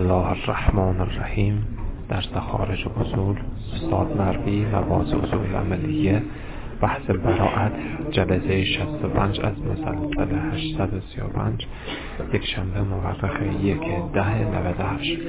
الله الرحمن الرحیم. درس خارج اصول استاد مروی و باز اصول عملیه، بحث براءت، جلسه 65 از مسلسل 835، یک شنبه مورخ 1/10/98.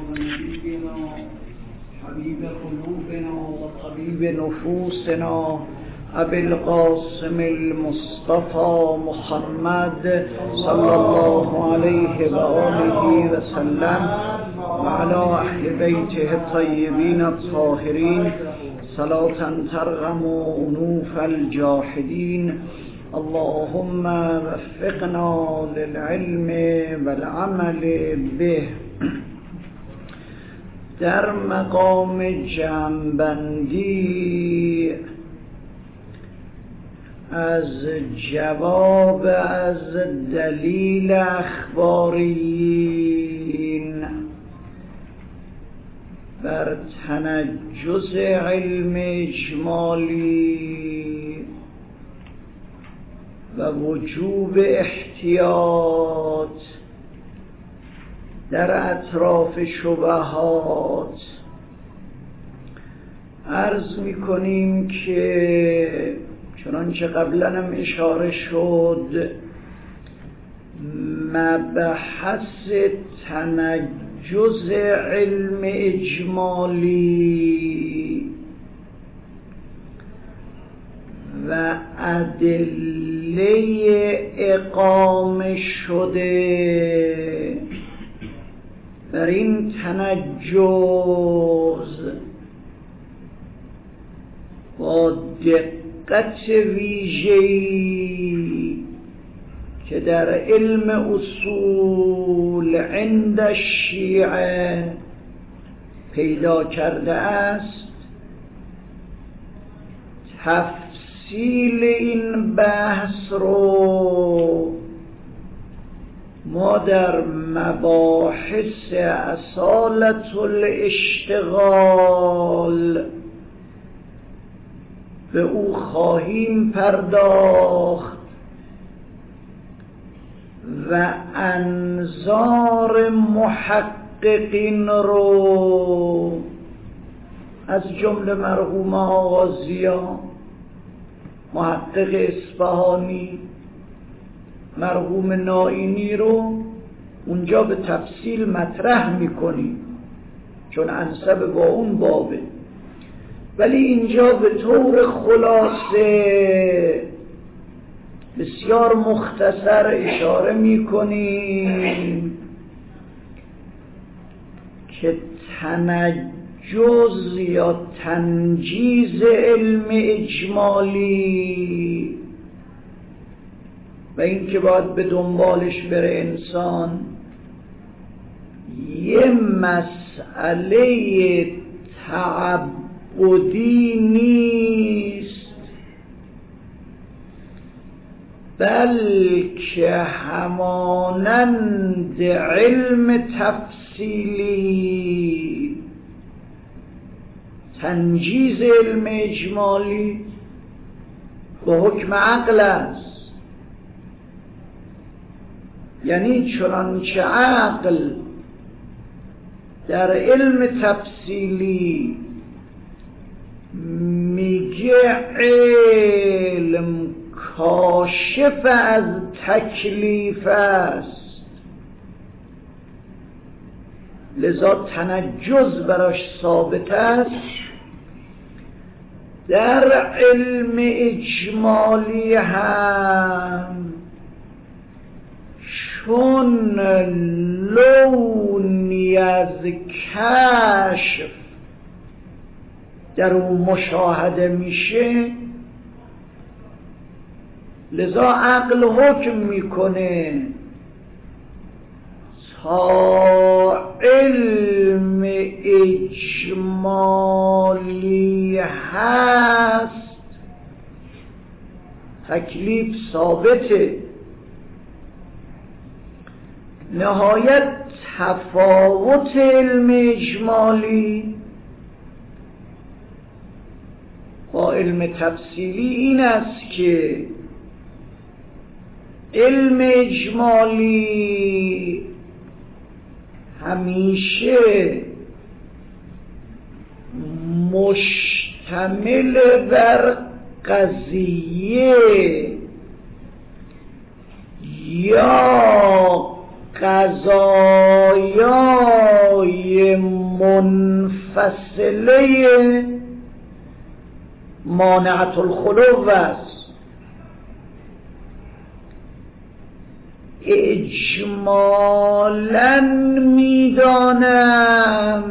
حبیب قلوبنا و طبیب نفوسنا ابی القاسم المصطفى محمد صلی الله علیه و آله و سلم و علی اهل بیته الطیبین الطاهرین صلاة ترغم انوف الجاحدین. اللهم وفقنا للعلم والعمل به. در مقام جمع‌بندی از جواب از دلیل اخباریین بر تنجز علم اجمالی و وجوب احتیاط در اطراف شبهات عرض می‌کنیم که چنانچه قبلا هم اشاره شد، مبحث تنجز علم اجمالی و ادله اقامه شده بر این تنجز با دقت ویژه‌ای که در علم اصول عند الشیعه پیدا کرده است، تفصیل این بحث رو ما در مباحث اصالة الاشتغال به او خواهیم پرداخت و انظار محققین رو از جمله مرحوم آقا ضیا، محقق اصفهانی، مرحوم نائینی رو اونجا به تفصیل مطرح میکنیم چون انسب با اون بابه، ولی اینجا به طور خلاصه بسیار مختصر اشاره میکنیم که تنجز یا تنجیز علم اجمالی و این که باید به دنبالش بره انسان یه مسئله تعبدی نیست، بلکه همانند علم تفصیلی تنجیز علم اجمالی به حکم عقل است. یعنی چنانچه عقل در علم تفصیلی میگه علم کاشف از تکلیف است، لذا تنجز براش ثابت است، در علم اجمالی هم چون لونی از کشف در اون مشاهده میشه، لذا عقل حکم میکنه تا علم اجمالی هست تکلیف ثابته. نهایت تفاوت علم اجمالی با علم تفصیلی این است که علم اجمالی همیشه مشتمل بر قضیه یا قضایای منفصله مانعة الخلو است. اجمالاً میدانم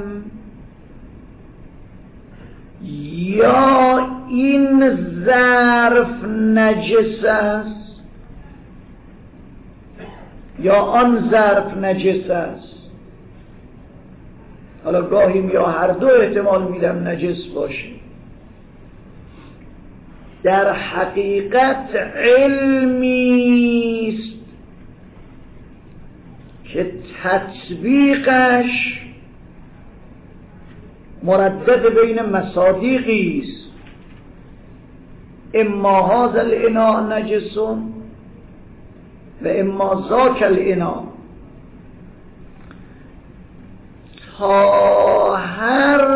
یا این ظرف نجس است یا آن ظرف نجس است. حالا گاهی یا هر دو احتمال میدم نجس باشه. در حقیقت علمی است که تطبیقش مردد بین مصادیقی است. اما هذا الاناء نجس و اما ذاک الاناء. تا هر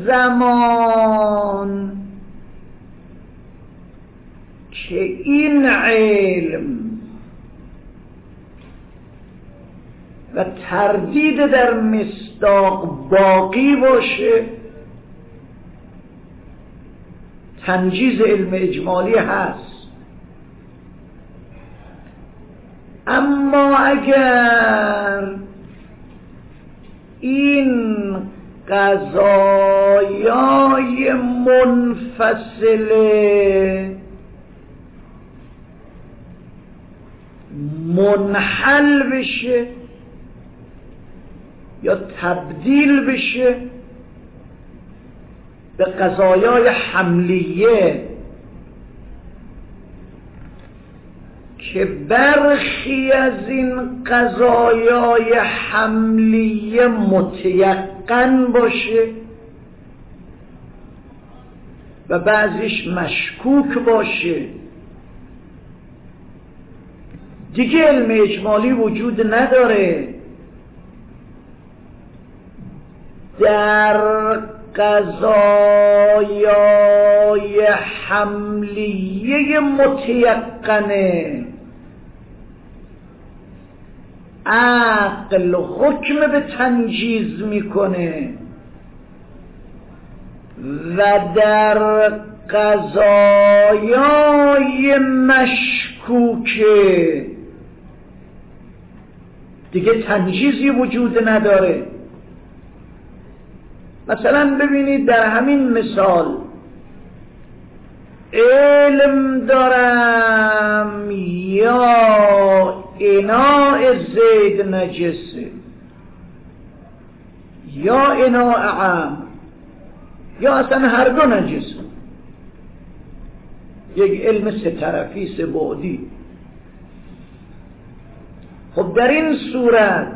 زمان که این علم و تردید در مصداق باقی باشه تنجیز علم اجمالی هست. اما اگر این قضایای منفصله منحل بشه یا تبدیل بشه به قضایای حملیه که برخی از این قضایای حملیه متیقن باشه و بعضیش مشکوک باشه، دیگه علم اجمالی وجود نداره. در قضایای حملیه متیقنه عقل حکم به تنجیز میکنه و در قضایای مشکوکه دیگه تنجیزی وجود نداره. مثلا ببینید در همین مثال علم دارم یا اناء زید نجسه یا اناء عام یا اصلا هر دو نجسه، یک علم سه طرفی سه بعدی. خب در این صورت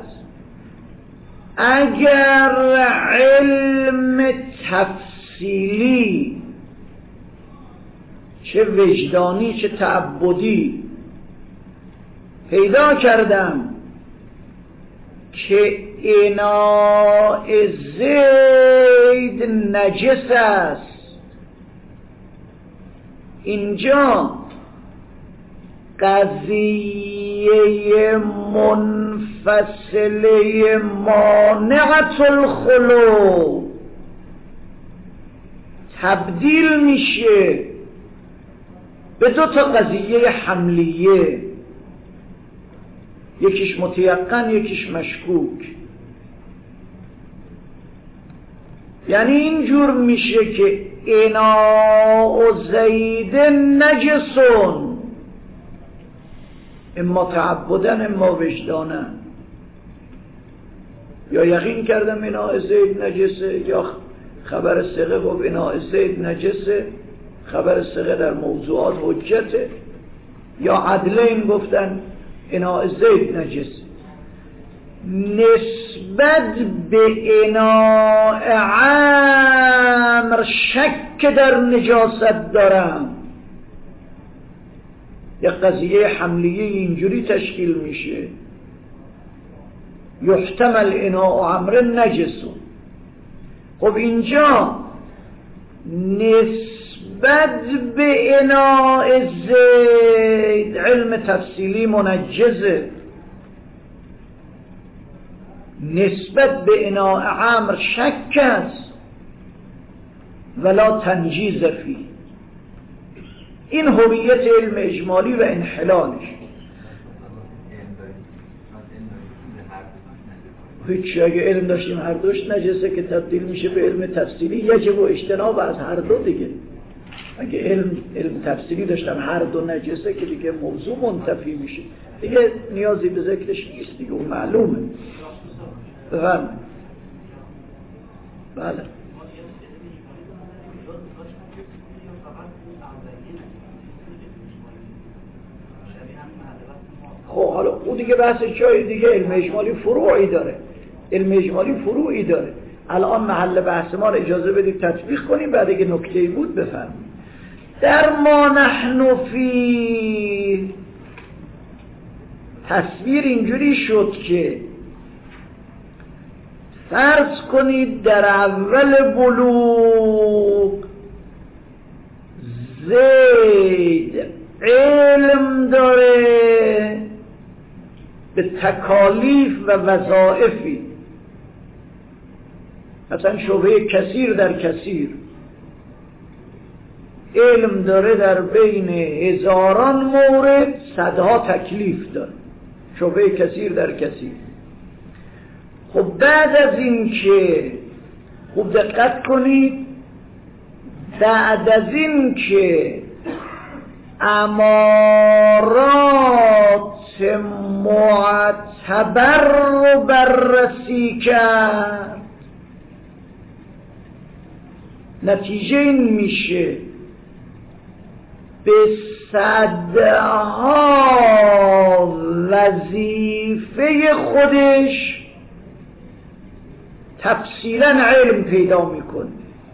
اگر علم تفصیلی چه وجدانی چه تعبدی پیدا کردم که اناء زید نجس است، اینجا قضیه منفصله مانعة الخلو تبدیل میشه به دو تا قضیه حملیه، یکیش متیقن یکیش مشکوک. یعنی اینجور میشه که اناء زید نجسون اما تعبدن اما وجدانن. یا یقین کردم اناء زید نجسه یا خبر ثقه گفت اناء زید نجسه، خبر ثقه در موضوعات حجته، یا عدلین گفتن اناء زید نجسه. نسبت به اناء عمر شک در نجاست دارم، یک قضیه حملیه اینجوری تشکیل میشه یحتمل اناء امر نجسون. خب اینجا نسبت به اناء زید علم تفصیلی منجزه، نسبت به اناء عمر شک است ولا تنجیز فی. این هویت علم اجمالی و انحلالش. هیچ اگه علم داشتیم هر دوش نجسه که تبدیل میشه به علم تفصیلی، یجب و اجتناب از هر دو دیگه. اگه علم تفصیلی داشتم هر دو نجسه که دیگه موضوع منتفی میشه دیگه، نیازی به ذکرش نیست دیگه، اون معلومه. بله خب حالا اون دیگه بحث جای دیگه. علم اجمالی فروعی داره، علم اجمالی فروعی داره. الان محل بحث ما رو اجازه بدید تطبیق کنیم، بعد اگه نکته‌ای بود بفرمایید. در ما نحن فی تصویر اینجوری شد که فرض کنید در اول بلوغ زید علم داره به تکالیف و وظائفی، مثلا شبهه کثیر در کثیر، علم داره در بین هزاران مورد صدها تکلیف داره، شبهه کثیر در کثیر. خب بعد از این که خوب دقت کنید، بعد از این که امارات معتبر رو بررسی کرد، نتیجه این میشه به صدها وظیفه خودش تفصیلا علم پیدا میکنه.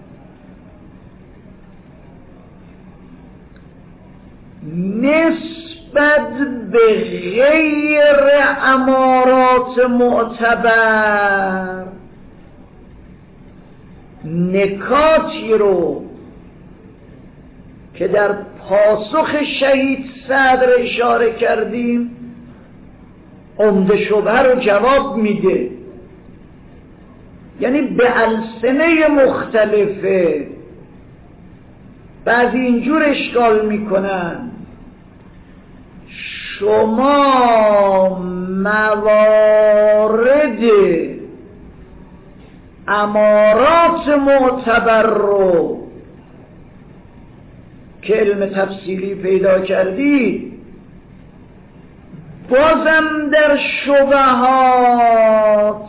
نسبت به غیر امارات معتبر نکاتی رو که در پاسخ شهید صدر اشاره کردیم عمده شبهه رو جواب میده، یعنی به السنه مختلفه. بعضی اینجور اشکال میکنن شما موارد امارات معتبر رو که علم تفصیلی پیدا کردی بازم در شبهات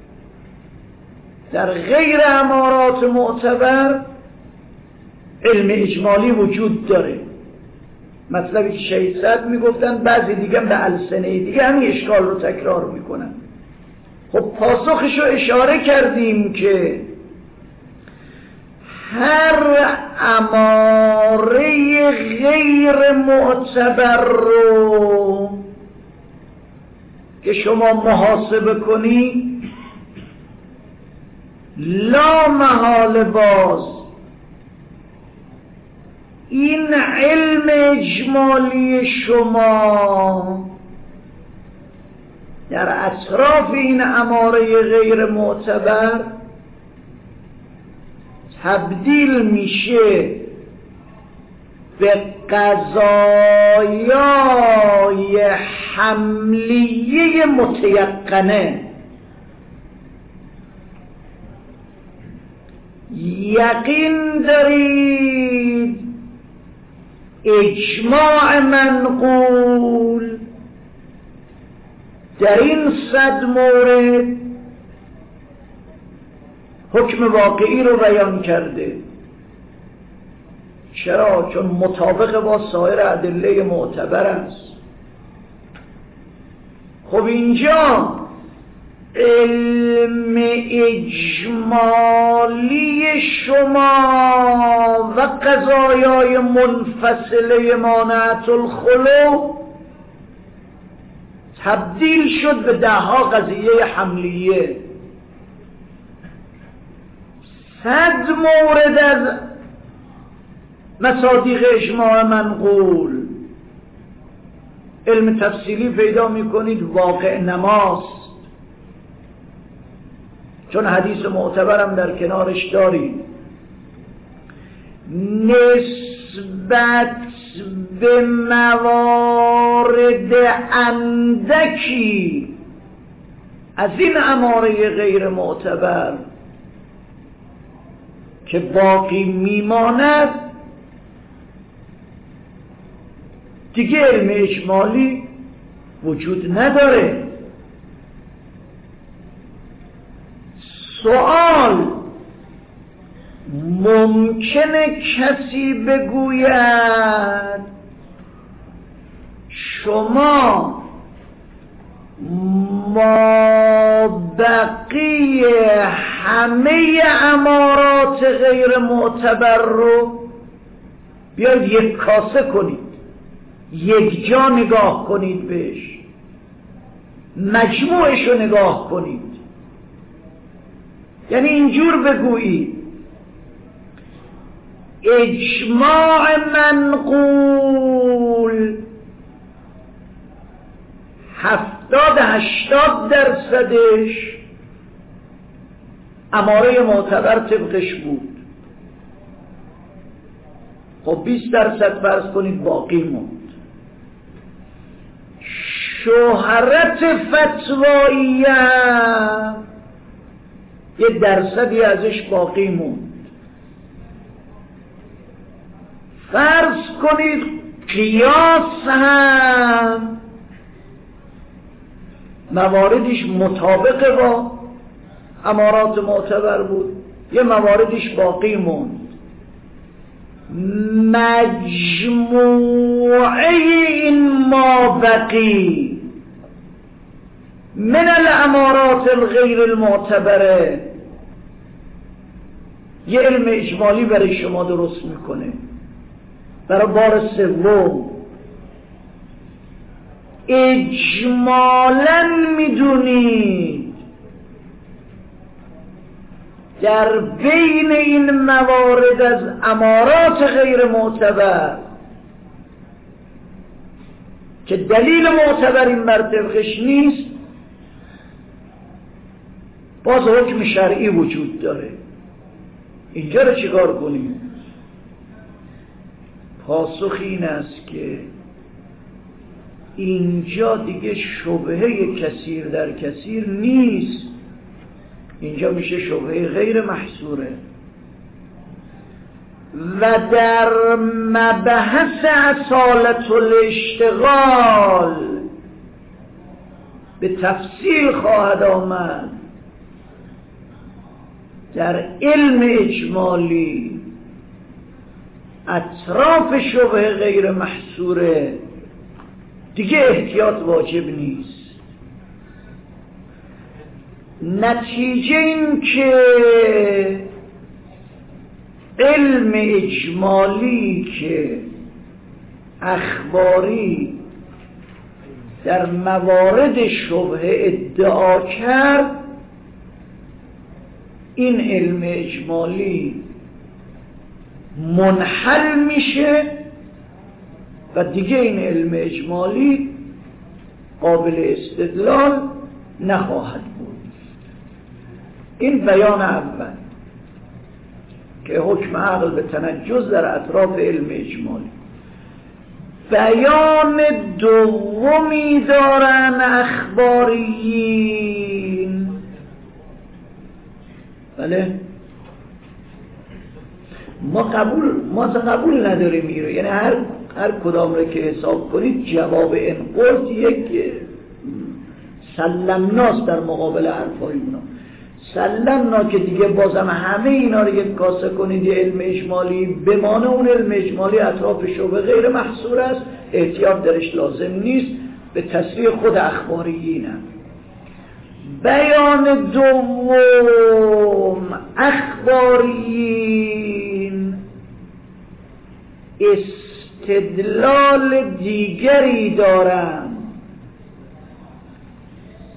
در غیر امارات معتبر علم اجمالی وجود داره. مطلبی که شهید صدر میگفتن بعضی دیگه به السنه دیگه همین اشکال رو تکرار میکنن. خب پاسخش رو اشاره کردیم که هر اماره غیر معتبر رو که شما محاسبه کنی لا محال باز این علم اجمالی شما در اطراف این اماره غیر معتبر تبدیل میشه به قضایای حملیه متیقنه. یقین دارید اجماع منقول در این 100 مورد حکم واقعی رو بیان کرده. چرا؟ چون مطابق با سایر ادله معتبر است. خب اینجا علم اجمالی شما و قضایای منفصله مانعت الخلو تبدیل شد به 10 قضیه حملیه. 100 مورد از مصادیق اجماع منقول علم تفصیلی پیدا میکنید واقع نماست، چون حدیث معتبرم در کنارش دارید. نسبت به موارد اندکی از این اماره غیر معتبر که باقی میماند دیگه علم اجمالی وجود نداره. سوال: ممکنه کسی بگوید شما مابقی همه امارات غیر معتبر رو بیاید یک کاسه کنید، یک جا نگاه کنید بهش، مجموعش رو نگاه کنید. یعنی اینجور بگویید اجماع منقول 70-80% اماره معتبر طبقش بود. خب 20% فرض کنید باقی موند. شهرت فتواییه 1% ازش باقی موند. فرض کنید قیاس هم مواردش مطابق با امارات معتبر بود، یه مواردش باقی موند. مجموعه این مابقی من الامارات الغیر المعتبره یه علم اجمالی برای شما درست میکنه. برای بار سوم اجمالاً میدونید در بین این موارد از امارات غیر معتبر که دلیل معتبر این بر طبقش نیست، باز حکم شرعی وجود داره. اینجا رو چیکار کنیم؟ پاسخ این است که اینجا دیگه شبهه کثیر در کثیر نیست، اینجا میشه شبهه غیر محصوره. و در مبحث اصالت الاشتغال به تفصیل خواهد آمد. در علم اجمالی اطراف شبهه غیر محصوره دیگه احتیاط واجب نیست. نتیجه این که علم اجمالی که اخباری در موارد شبهه ادعا کرد، این علم اجمالی منحل میشه و دیگه این علم اجمالی قابل استدلال نخواهد بود. این بیان اول که حکم عقل به تنجز در اطراف علم اجمالی. بیان دومی دارن اخباریین. بله ما قبول نداریم میره، یعنی هر کدام رو که حساب کنید جواب این قلت یک سلمناست در مقابل حرفای اونا. سلمنا که دیگه بازم همه اینا رو یک کاسه کنید یه علم اجمالی بمانه، اون علم اجمالی اطراف شبه غیر محصور است، احتیاط درش لازم نیست، به تصریح خود اخباریینه. بیان دوم اخباریین استدلال دیگری دارند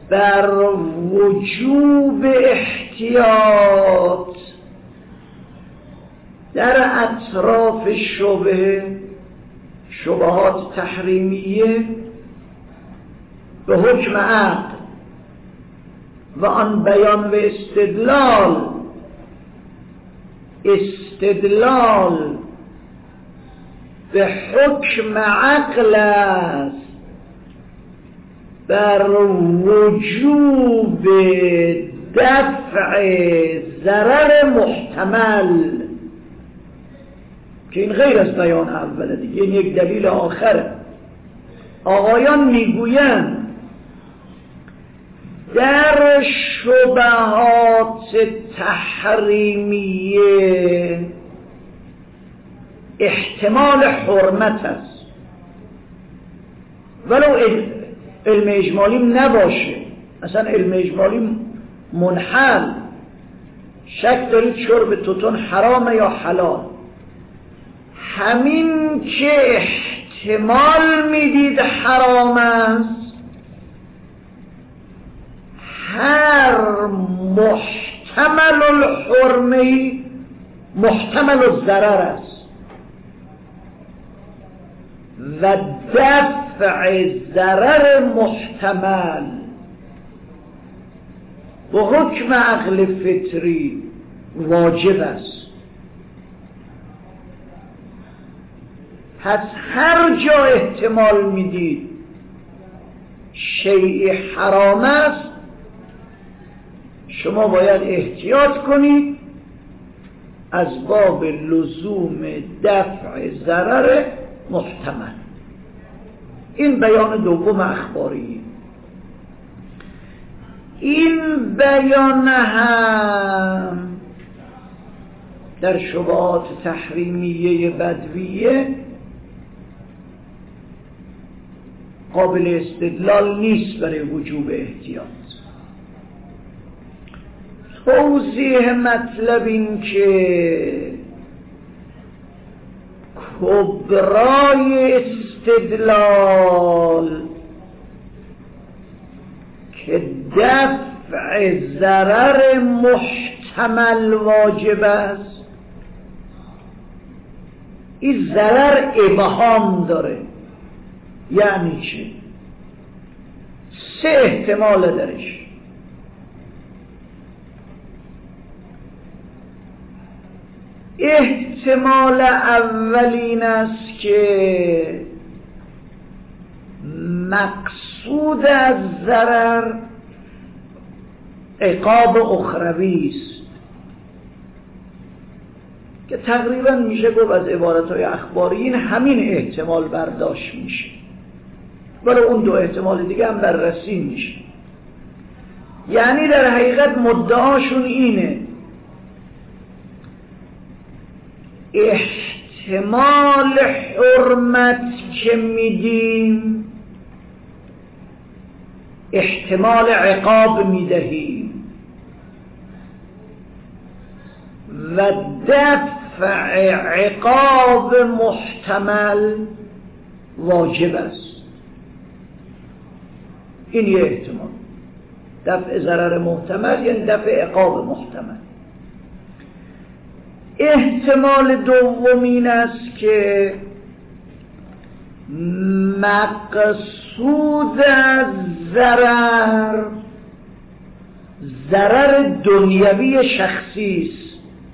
بر وجوب احتیاط در اطراف شبهات تحریمیه به حکم عقل و آن بیان و استدلال به حکم عقل است بر وجوب دفع ضرر محتمل، که این غیر از بیان اوله دیگه، این یک دلیل آخره. آقایان میگویند در شبهات تحریمیه احتمال حرمت است، ولو علم اجمالی نباشه. مثلا علم اجمالی منحل، شک دارید شرب توتون حرامه یا حلال، همین که احتمال میدید حرام است، هر محتمل الحرمه محتمل الضرر است و دفع ضرر محتمل و حکم عقل فطری واجب است. پس هر جا احتمال میدید شیء حرام است، شما باید احتیاط کنید از باب لزوم دفع ضرر محتمل. این بیان دوم اخباری. این بیان هم در شبهات تحریمیه بدویه قابل استدلال نیست برای وجوب احتیاط. توضیح مطلب این که کبرای استدلال که دفع ضرر محتمل واجب است، این ضرر ابهام داره. یعنی چه؟ سه احتمال درش. احتمال اولین است که مقصود از ضرر عقاب اخروی است، که تقریبا میشه گفت از عبارتهای اخباریین همین احتمال برداشت میشه، ولی اون دو احتمال دیگه هم بررسی میشه. یعنی در حقیقت مدعاشون اینه احتمال حرمت که میدیم احتمال عقاب میدهیم و دفع عقاب محتمل واجب است. این یه احتمال، دفع ضرر محتمل یعنی دفع عقاب محتمل. احتمال دوم این است که مقصود از ضرر دنیوی شخصی است.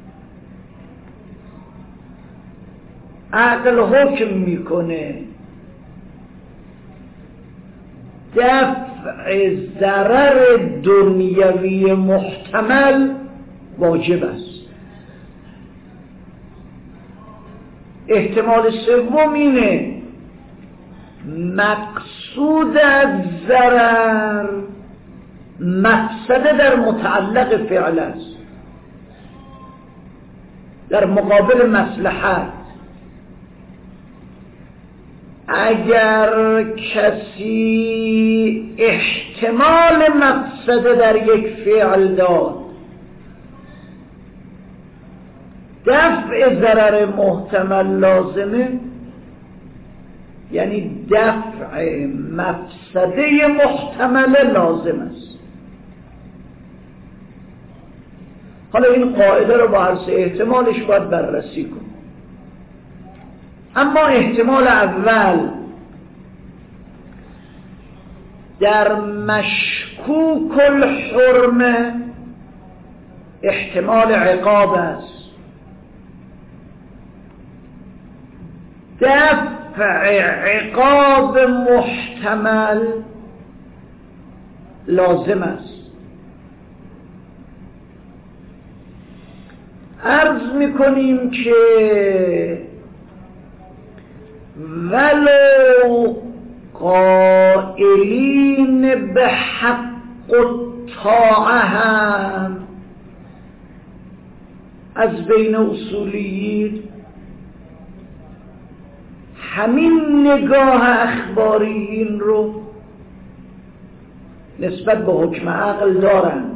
عقل حکم میکنه دفع ضرر دنیوی محتمل واجب است. احتمال سوم اینه مقصود از ضرر مقصد در متعلق فعل است، در مقابل مصلحت. اگر کسی احتمال مقصد در یک فعل داد، دفع ضرر محتمل لازمه، یعنی دفع مفسده محتمل لازم است. حالا این قاعده رو با هر سه احتمالش باید بررسی کنیم. اما احتمال اول در مشکوک الحرمه احتمال عقاب است. دفع عقاب محتمل لازم است. عرض میکنیم که ولو قائلین به حق الطاعه هم از بین اصولیین همین نگاه اخباریین رو نسبت به حکم عقل دارند.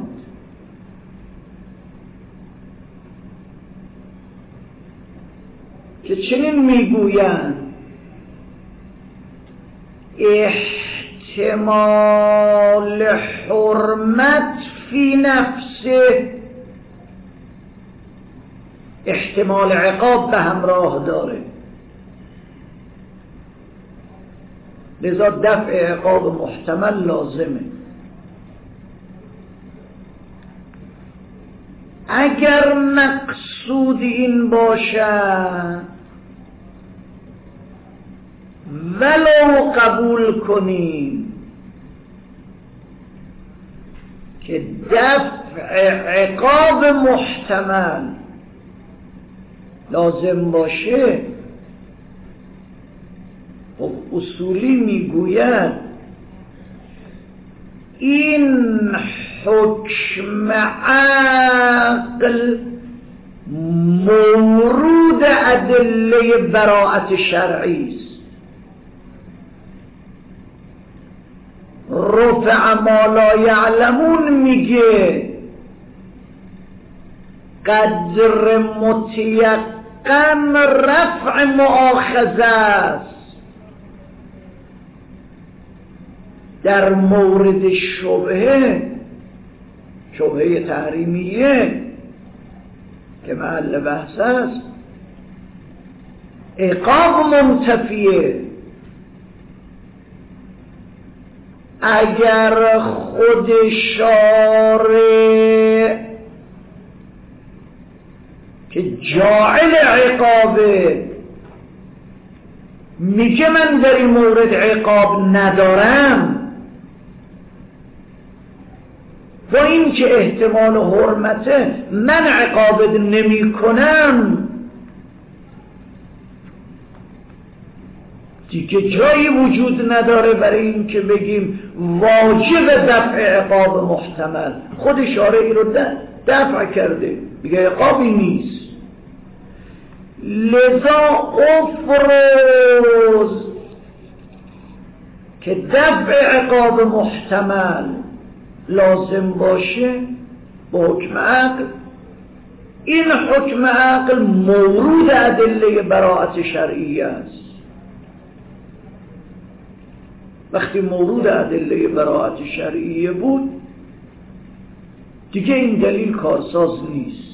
که چنین میگویند احتمال حرمت فی نفسه احتمال عقاب به همراه داره، لذا دفع عقاب محتمل لازمه. اگر مقصود این باشد ولو قبول کنیم که دفع عقاب محتمل لازم باشه، خب اصولی میگوید این حکم عقل مورود ادله براءت شرعی است. رفع ما لا یعلمون میگه قدر متیقن رفع مؤاخذه است. در مورد شبهه تحریمیه که محل بحث است عقاب منتفیه. اگر خود شارع که جاعل عقابه میگه من در این مورد عقاب ندارم، با این که احتمال حرمته من عقابت نمی کنم، دیگه جایی وجود نداره برای این که بگیم واجب دفع عقاب محتمل. خود شارعی رو دفع کرده، دیگه عقابی نیست. لذا افرض که دفع عقاب محتمل لازم باشه با حکم عقل، این حکم عقل مورود ادله براءت شرعی است. وقتی مورود ادله براءت شرعی بود دیگه این دلیل کارساز نیست.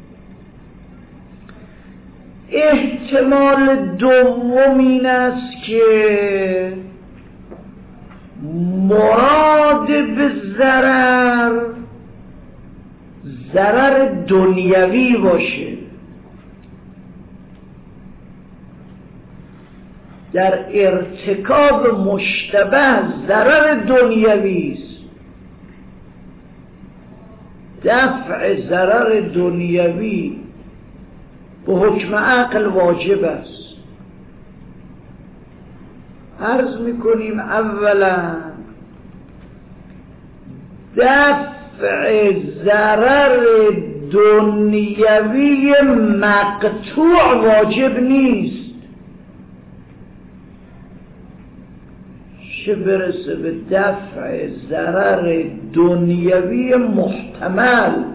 احتمال دوم این است که مراد به ضرر دنیوی باشه. در ارتکاب مشتبه ضرر دنیوی است. دفع ضرر دنیوی به حکم عقل واجب است. عرض میکنیم اولا دفع ضرر دنیوی مقطوع واجب نیست، چه برسه به دفع ضرر دنیوی محتمل.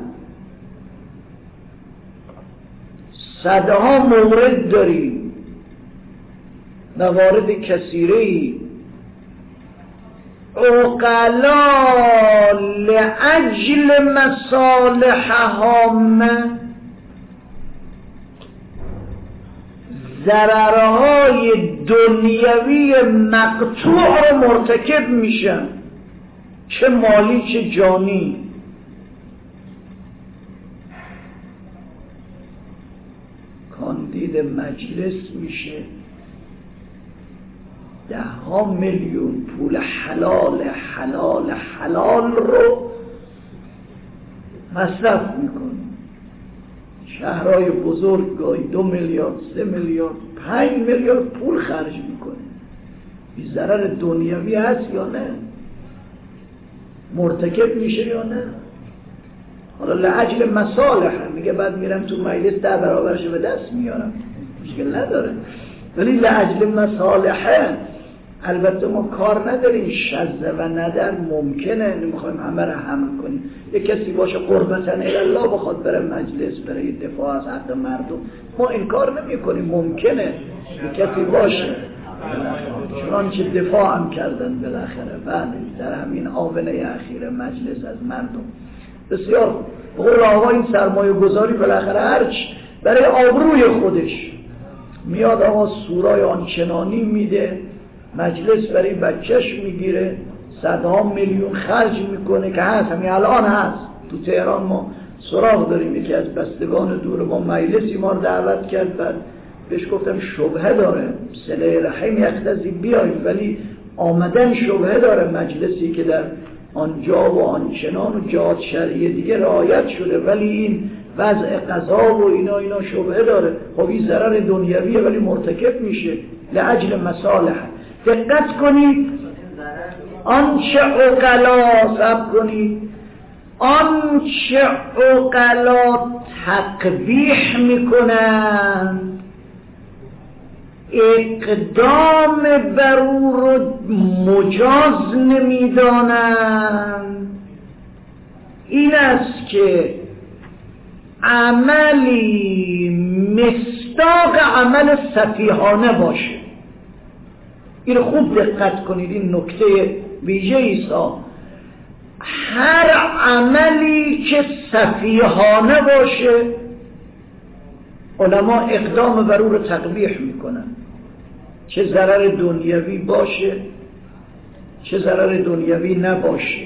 صدها مورد داریم موارد کثیره‌ای عقلا لأجل مصالح هامه ضررهای دنیوی مقطوع رو مرتکب میشن، چه مالی چه جانی. کاندید مجلس میشه 10 میلیون پول حلال حلال حلال رو مصرف میکنه. شهرهای بزرگ گاهی 2 میلیارد 3 میلیارد 5 میلیارد پول خرج میکنه. بی ضرر دنیوی هست یا نه؟ مرتکب میشه یا نه؟ حالا لعجل مصالح میگه بعد میرم تو مجلس 10 برابرش به دست میارم، مشکل نداره، ولی لعجل مصالحه. البته ما کار نداریم شذ و ندر ممکنه، نمیخوایم همه رو هم کنیم. یک کسی باشه قربتا الله بخواد بره مجلس برای دفاع از حق مردم، ما این کار نمی کنیم. ممکنه یک کسی باشه چنانچه دفاع هم کردن بالاخره بعد در همین آونه اخیر مجلس از مردم. بسیار قول آقا این سرمایه گذاری بالاخره هرچ برای آبروی خودش میاد، آقا سورای آنچنانی میده، مجلس برای بچهش میگیره، 100 میلیون خرج میکنه که هست، همین الان هست تو تهران. ما سراغ داریم یکی از بستگان دور ما مجلسی ما رو دعوت کرد، بعد بهش گفتم شبهه داره صله رحم یقتضی بیایید، ولی آمدن شبهه داره، مجلسی که در آنجا و آنچنان و جهات شرعی دیگه رعایت شده، ولی این وضع قضا و اینا شبهه داره. خب این ضرر دنیویه ولی مرتکب میشه لأجل مصالح. دقت کنید آنچه عقلا سب کنید آنچه عقلا تقبیح میکنن اقدام بر او رو مجاز نمیدانن، این است که عملی مصداق عمل سفیهانه باشه. این خوب دقت کنید، این نکته ویژه ایسا. هر عملی که سفیهانه باشه علما اقدام بر او رو تقبیح میکنن، چه ضرر دنیوی باشه چه ضرر دنیوی نباشه.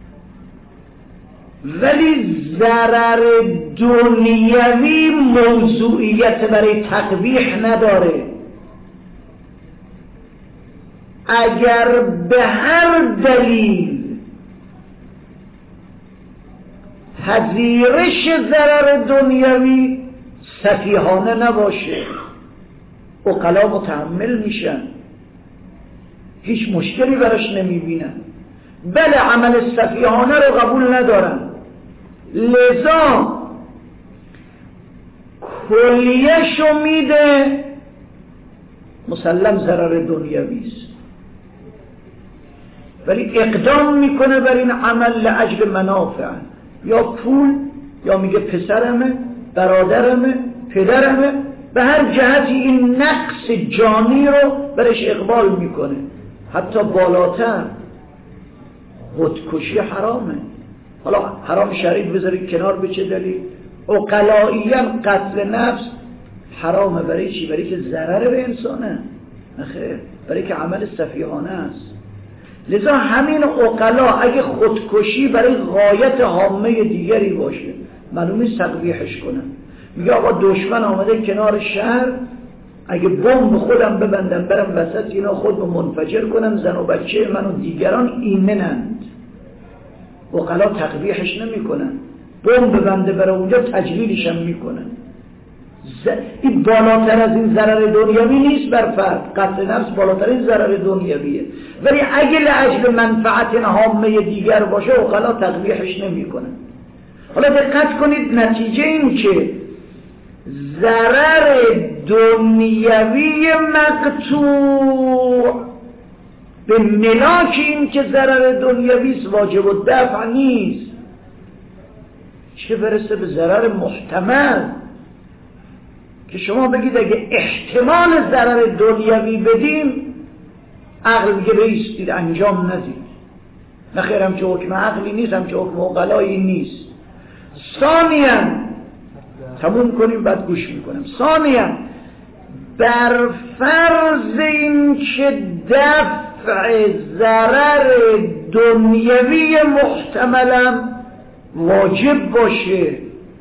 ولی ضرر دنیوی موضوعیت برای تقبیح نداره. اگر به هر دلیل پذیرش ضرر دنیوی سفیهانه نباشه عقلا متحمل میشن، هیچ مشکلی براش نمیبینن، بله عمل سفیهانه رو قبول ندارن، لذا کلیه‌شو میده، مسلم ضرر دنیوی است، ولی اقدام میکنه بر این عمل لأجل منافع، یا پول، یا میگه پسرمه، برادرمه، پدرمه، به هر جهتی این نقص جانی رو برش اقبال میکنه. حتی بالاتر خودکشی حرامه. حالا حرام شرعی بذارید کنار، به چه دلیل؟ عقلائیاً قتل نفس حرامه. برای چی؟ برای که ضرر به انسانه، نخیر، برای که عمل سفیهانه است. لذا همین عقلا اگه خودکشی برای غایت عامه دیگری باشه معلومه تقبیحش کنن. میگه آقا دشمن آمده کنار شهر، اگه بمب خودم ببندم برم وسط اینا خودمو منفجر کنم، زن و بچه من و دیگران ایمنند، عقلا تقبیحش نمی کنن، بمب ببنده برای اونجا تجلیلش هم می کنن. این بالاتر از این ضرر دنیوی نیست بر فرد، قتل نفس بالاترین ضرر دنیویه، ولی اگه لأجل منفعت عامه دیگر باشه عقلا تقبیحش نمی کنن. حالا دقت کنید، نتیجه این که ضرر دنیوی مقطوع به ملاک این که ضرر دنیوی واجب الدفع نیست، چه برسه به ضرر محتمل که شما بگید اگه احتمال ضرر دنیوی بدیم عقل میگه بایستید انجام ندید. نه خیر، هم چه حکم عقلی نیست، هم چه حکم عقلایی نیست. ثانیاً تموم کنیم بعد گوش میکنم. ثانیاً بر فرض این که دفع ضرر دنیوی محتملم واجب باشه،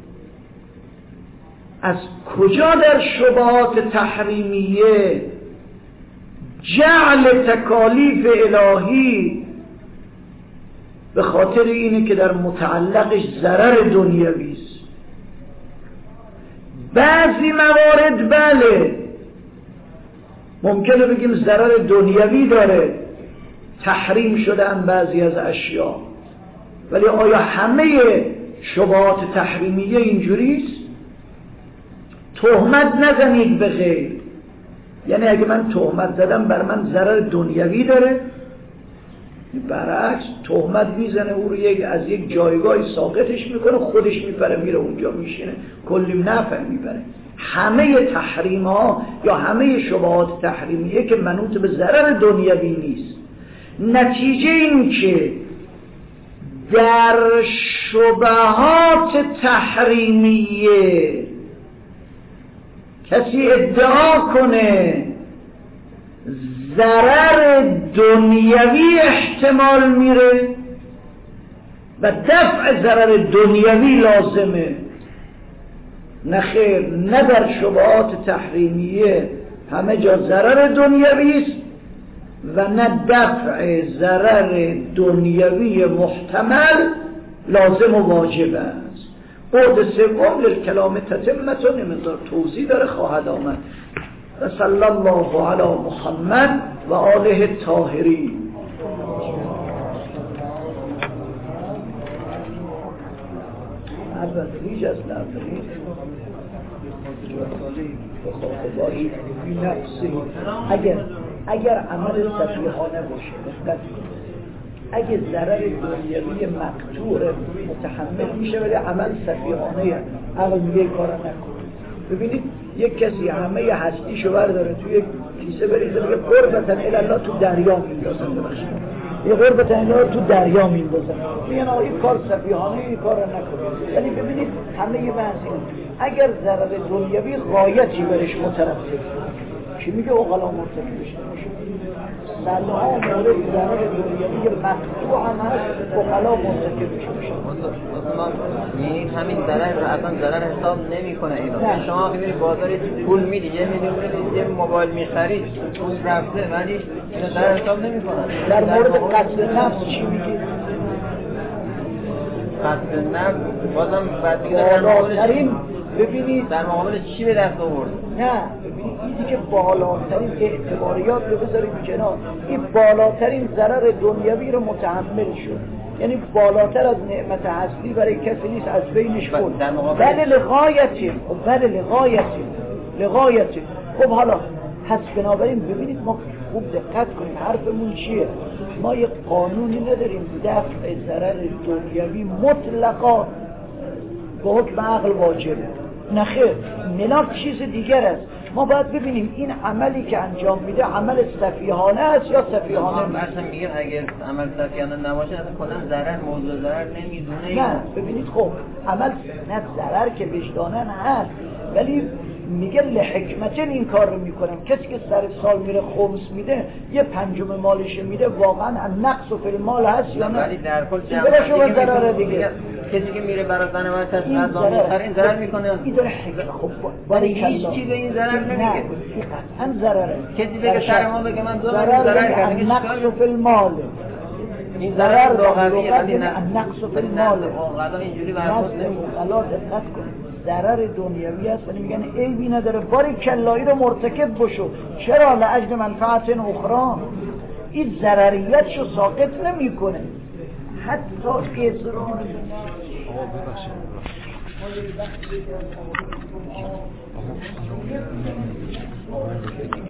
از کجا در شبهات تحریمیه جعل تکالیف الهی به خاطر اینه که در متعلقش ضرر دنیوی است؟ بعضی موارد بله ممکنه بگیم ضرر دنیوی داره، تحریم شدن بعضی از اشیاء، ولی آیا همه شبهات تحریمیه اینجوریست؟ تهمت نزنید به غیر، یعنی اگه من تهمت زدم بر من ضرر دنیوی داره، برعکس تهمت میزنه او رو از یک جایگاهی ساقطش میکنه، خودش میپره میره اونجا میشینه کلی نفع میبره. همه تحریم ها یا همه شبهات تحریمیه که منوط به ضرر دنیوی نیست. نتیجه این که در شبهات تحریمیه کسی ادعا کنه ضرر دنیوی احتمال میره و دفع ضرر دنیوی لازمه، نه خیر، نه در شبهات تحریمیه همه جا ضرر دنیوی است و نه دفع ضرر دنیوی محتمل لازم و واجب است. بعد سوم للکلام تتمتون مقدار توضیح داره خواهد آمد. و صلی الله علی محمد و آله الطاهرین. اول ریج از لفظی بخاطبایی بی نفسی اگر عمل سفیهانه باشه، اگه ضرر دنیوی مقطوع متحمل میشه ولی عمل سفیهانه، عقل میگه کارا نکن. ببینید یک کسی همه هستیشو برداره توی یک کیسه بریزه میگه قربتن الی تو دریا میندازن، ببخشید یه قربتن الی تو دریا میندازن، میگن این کار سفیهانه، این کارا نکن. یعنی ببینید همه یه بحث اینه، اگر ضرر دنیوی غایتی برش مترتب چی میگه اقلا مرتکب بشه سلها مورد ضرر دنیوی مقطوع هم هست اقلا مرتکب بشه. این همین ضرر رو اصلا ضرر حساب نمیکنه. اینا شما که میری بازار پول میدی، یه میلیون یه موبایل میخرید، پول رفته ولی اینا ضرر حساب نمیکنه. در مورد قتل نفس چی میگی؟ قتل نفس بازم بعد بالاترین، ببینید در مقابل چی به دست آورد؟ نه ببینید این که بالاترین اعتباریات رو بذارید کنار، این بالاترین ضرر دنیوی رو متحمل شد، یعنی بالاتر از نعمت هستی برای کسی نیست از بینش کن. بله لغایتی. خب حالا پس بنابراین ببینید ما خوب دقت کنیم حرفمون چیه. ما یک قانونی نداریم دفع ضرر دنیوی مطلقا به حکم عقل واجبه، نه خیر، ملاک چیز دیگر است. ما باید ببینیم این عملی که انجام میده عمل سفیهانه است یا سفیهانه نیست. اصلا میگه اگر عمل سفیهانه نباشه اصلا کلا ضرر موضوع ضرر نمیدونه. نه ببینید خب عمل نه ضرر که وجدانن هست، ولی میگه لحکمتن این کار رو میکنم. کسی که سر سال میره خمس میده یه پنجم مالش میده، واقعا نقص و فی المال هست یا نه؟ ولی در کل جمع دیگه کسی که میره برای زن و کس از آن این ضرر میکنه. این داره حکمت. خب ولی هیچ چیز این ضرر نمیگه. قطعا ضرره. کسی بگه سر ما بگه من دو ضرر کردم، نقص و فی المال، این ضرر لغویه ولی نقص و فی المال. واقعا اینجوری برخورد نمیکنه. الله دقت کن، ضرر دنیوی است ولی میگن عیبی نداره، باری کلایی رو مرتکب بشو، چرا لاجل منفعت اخرى. این ضرریتشو ساقط نمیکنه، حتی که